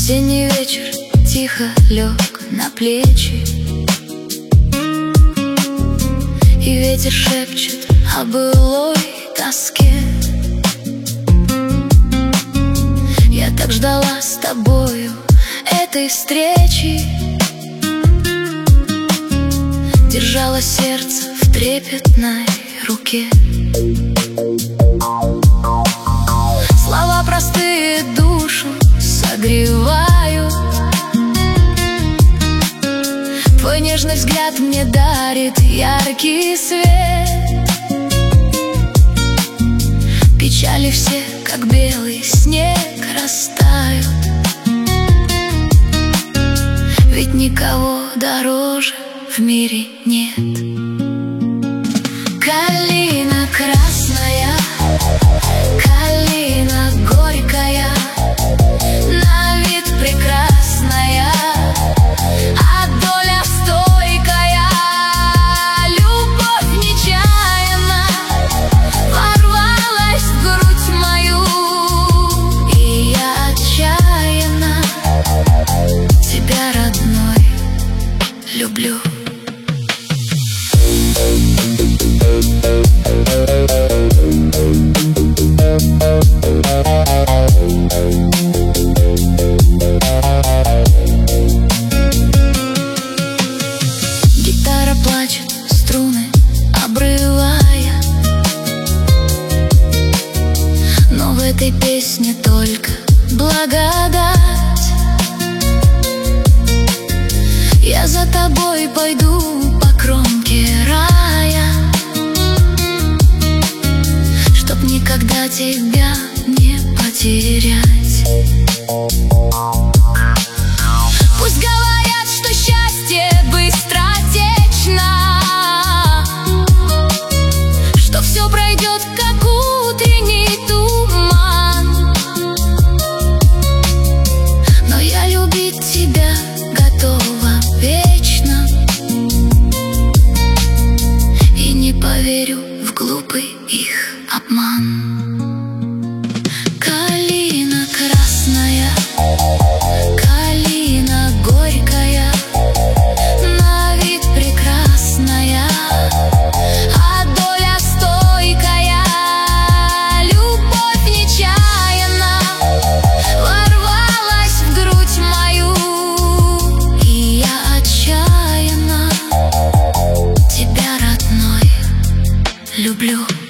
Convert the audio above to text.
Осенний вечер тихо лег на плечи, и ветер шепчет о былой тоске. Я так ждала с тобою этой встречи, держала сердце в трепетной руке. Слова простые душу согревают, твой нежный взгляд мне дарит яркий свет. Печали все, как белый снег, растают, ведь никого дороже в мире нет. Калина красная, калина горькая, на вид прекрасная, а доля стойкая. Любовь нечаянно ворвалась в грудь мою, и я отчаянно тебя, родной, люблю. Гитара плачет, струны обрывая, но в этой песне только благодать. Я за тобой пойду по кромке рая, чтоб никогда тебя не потерять. Пусть говорят, что счастье быстротечно, что все пройдет, как утренний туман, но я любить тебя готова вечно, и не поверю в глупый их обман. Калина красная, калина горькая, на вид прекрасная, а доля стойкая. Любовь нечаянно ворвалась в грудь мою, и я отчаянно тебя, родной, люблю.